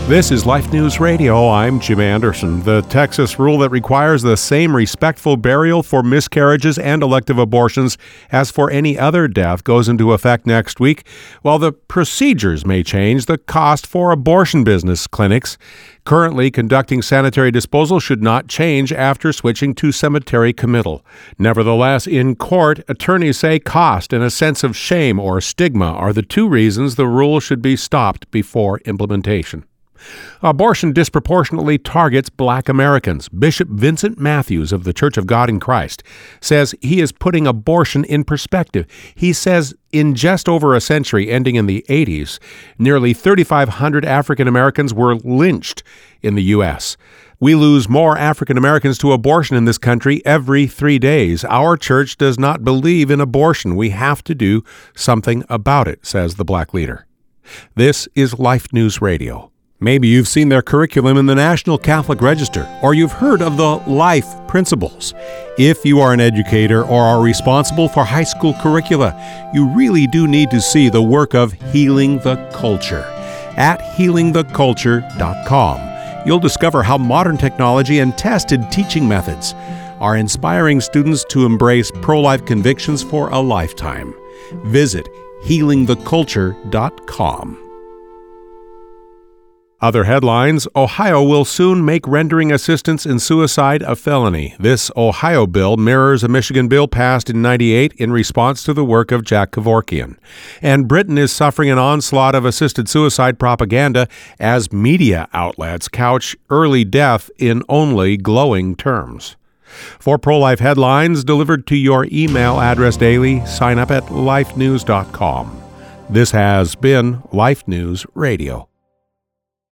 This is Life News Radio. I'm Jim Anderson. The Texas rule that requires the same respectful burial for miscarriages and elective abortions as for any other death goes into effect next week. While the procedures may change, the cost for abortion business clinics currently conducting sanitary disposal should not change after switching to cemetery committal. Nevertheless, in court, attorneys say cost and a sense of shame or stigma are the two reasons the rule should be stopped before implementation. Abortion disproportionately targets Black Americans. Bishop Vincent Matthews of the Church of God in Christ says he is putting abortion in perspective. He says in just over a century, ending in the 80s, nearly 3,500 African Americans were lynched in the U.S. We lose more African Americans to abortion in this country every 3 days. Our church does not believe in abortion. We have to do something about it, says the Black leader. This is Life News Radio. Maybe you've seen their curriculum in the National Catholic Register, or you've heard of the LIFE principles. If you are an educator or are responsible for high school curricula, you really do need to see the work of Healing the Culture. At healingtheculture.com, you'll discover how modern technology and tested teaching methods are inspiring students to embrace pro-life convictions for a lifetime. Visit healingtheculture.com. Other headlines: Ohio will soon make rendering assistance in suicide a felony. This Ohio bill mirrors a Michigan bill passed in '98 in response to the work of Jack Kevorkian. And Britain is suffering an onslaught of assisted suicide propaganda as media outlets couch early death in only glowing terms. For pro-life headlines delivered to your email address daily, sign up at lifenews.com. This has been Life News Radio.